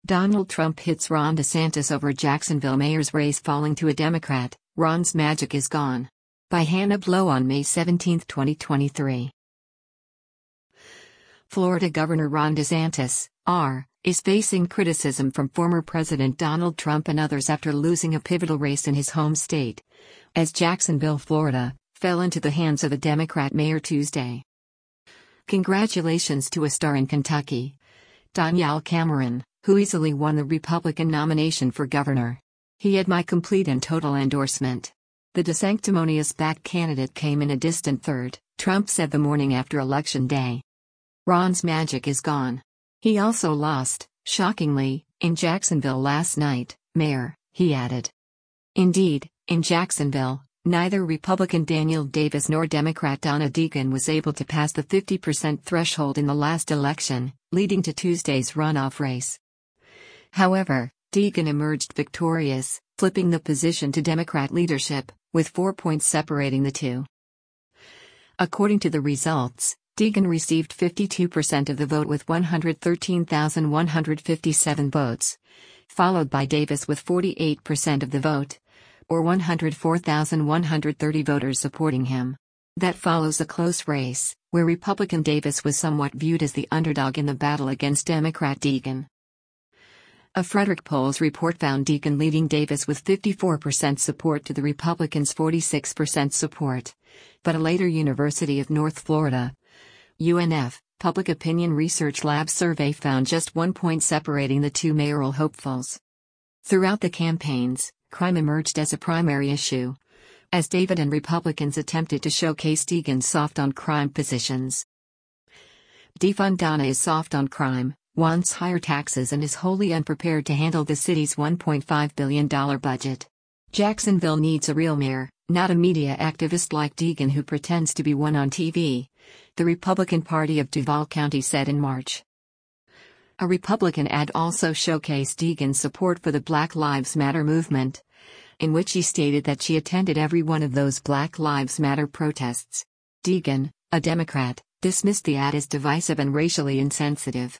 Donald Trump hits Ron DeSantis over Jacksonville mayor's race falling to a Democrat. Ron's magic is gone. By Hannah Blow on May 17, 2023. Florida Governor Ron DeSantis, R., is facing criticism from former President Donald Trump and others after losing a pivotal race in his home state, as Jacksonville, Florida, fell into the hands of a Democrat mayor Tuesday. Congratulations to a star in Kentucky, Daniel Cameron, who easily won the Republican nomination for governor. He had my complete and total endorsement. The DeSanctimonious backed candidate came in a distant third, Trump said the morning after Election Day. Ron's magic is gone. He also lost, shockingly, in Jacksonville last night, Mayor, he added. Indeed, in Jacksonville, neither Republican Daniel Davis nor Democrat Donna Deegan was able to pass the 50% threshold in the last election, leading to Tuesday's runoff race. However, Deegan emerged victorious, flipping the position to Democrat leadership, with 4 points separating the two. According to the results, Deegan received 52% of the vote with 113,157 votes, followed by Davis with 48% of the vote, or 104,130 voters supporting him. That follows a close race, where Republican Davis was somewhat viewed as the underdog in the battle against Democrat Deegan. A Frederick Polls report found Deegan leading Davis with 54% support to the Republicans' 46% support, but a later University of North Florida, UNF, Public Opinion Research Lab survey found just 1 point separating the two mayoral hopefuls. Throughout the campaigns, crime emerged as a primary issue, as David and Republicans attempted to showcase Deegan's soft-on-crime positions. Defund Donna is soft on crime, wants higher taxes and is wholly unprepared to handle the city's $1.5 billion budget. Jacksonville needs a real mayor, not a media activist like Deegan who pretends to be one on TV, the Republican Party of Duval County said in March. A Republican ad also showcased Deegan's support for the Black Lives Matter movement, in which he stated that she attended every one of those Black Lives Matter protests. Deegan, a Democrat, dismissed the ad as divisive and racially insensitive.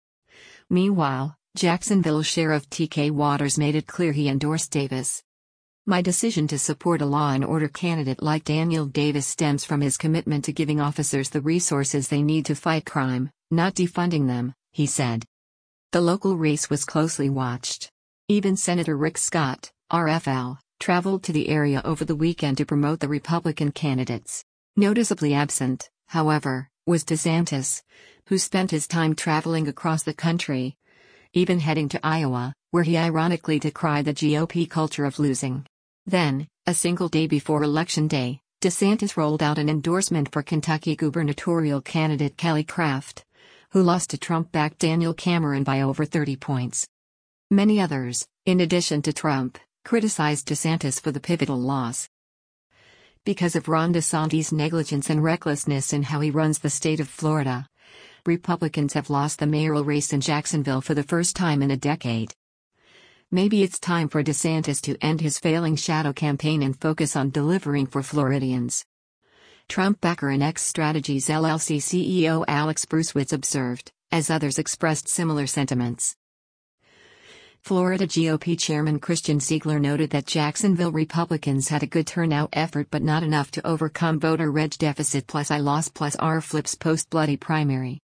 Meanwhile, Jacksonville Sheriff T.K. Waters made it clear he endorsed Davis. My decision to support a law and order candidate like Daniel Davis stems from his commitment to giving officers the resources they need to fight crime, not defunding them, he said. The local race was closely watched. Even Senator Rick Scott, RFL, traveled to the area over the weekend to promote the Republican candidates. Noticeably absent, however, was DeSantis, who spent his time traveling across the country, even heading to Iowa, where he ironically decried the GOP culture of losing. Then, a single day before Election Day, DeSantis rolled out an endorsement for Kentucky gubernatorial candidate Kelly Craft, who lost to Trump-backed Daniel Cameron by over 30 points. Many others, in addition to Trump, criticized DeSantis for the pivotal loss. Because of Ron DeSantis' negligence and recklessness in how he runs the state of Florida, Republicans have lost the mayoral race in Jacksonville for the first time in a decade. Maybe it's time for DeSantis to end his failing shadow campaign and focus on delivering for Floridians. Trump backer and X Strategies LLC CEO Alex Bruesewitz observed, as others expressed similar sentiments. Florida GOP Chairman Christian Ziegler noted that Jacksonville Republicans had a good turnout effort but not enough to overcome voter reg deficit plus I lost plus R flips post-bloody primary.